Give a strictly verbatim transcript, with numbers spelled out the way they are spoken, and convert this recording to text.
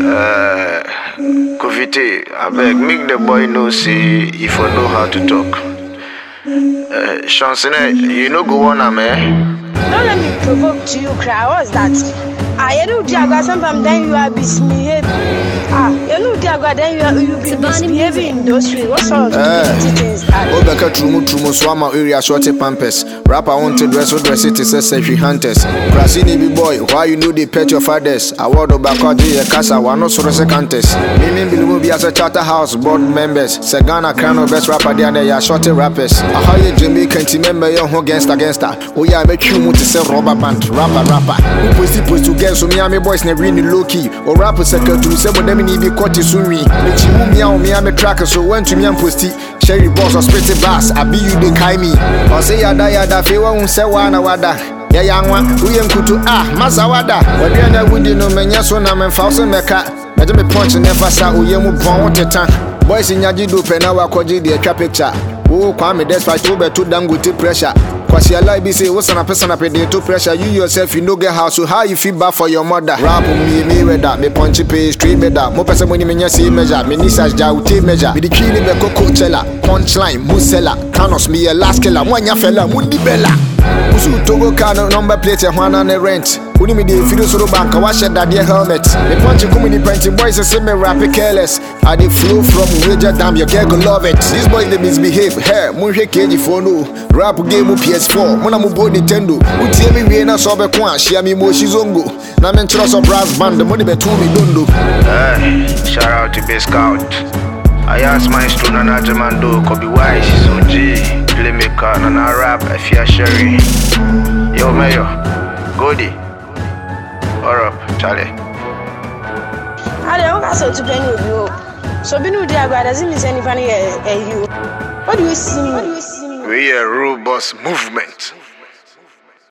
Uh, Kofite, I beg, make the boy know, see if I know how to talk. Uh, Chancellor, you know go on, man. Don't let me provoke to you, cry. What's that? Ah, you know, dear God, sometimes then you are misbehaving. Ah, you know, dear God, then you are you be misbehaving in those streets. What sort of things are they? Obeka trumu trumu swama area shorty pampers. Rapper want to dress with dress it is a selfie hunters. Brasini be boy, why you know they pet your fathers? I want to back out the casa, one no sort of contest. Mimi Bilu be as a charter house board members. Sagana Crown best rapper there, they are shorty rappers. I hire Jamaican team member young against against her. Oh yeah, make you move to sell rubber band, rapper rapper. Who push it push to so Miami boys never really low key. Or rapper second to say what them need be caught is soon. But you move me out, Miami tracker, so went to me and posty. Sherry boss or spitty bass, I be you the kai me. Or say yada yada, fe won't say one wada. Ya young one, we am kutu ah, Mazawada. What you know, would you know, men, yes, one and thousand mecca. Let me punch and never saw who you move on the time. Boys in Yajidu Penawa Koji, the trap picture. Oh, Kwame, despite two better than good pressure. Cause your life be say, what's an a person up in to pressure? You yourself, you know, get house, so how you feel bad for your mother? Rap me, me, with that, me punchy pay, straight better. More person when you mean, see measure, me nisas jauti measure. With the key, the coachella, punchline, musella, canos, me a last killer, one ya fella, mundi bella. Usu Togo Kano number plate, one on the rent. Uni me the video so bank, wash that dear helmet. The punch community painting boys and say me rap careless. I dey flow from Ranger Dam, your girl go love it. These boys they misbehave, hey, munhe keji for no. Rap game P S four, mona mu bo Nintendo. Uti me we na sobe kwa, share me mo shizongo. Na men trust of brass band, the money be to me dondo. Hey, shout out to Base Scout. I asked my student Najamando, Kobe Wise, so G, playmaker, Nana rap, I fear Sherry. Yo, Mayor, Goody. Or up, Charlie. I don't have to play with you. So, being with the other doesn't miss any funny. What do you see? What do you see? We are robust movement.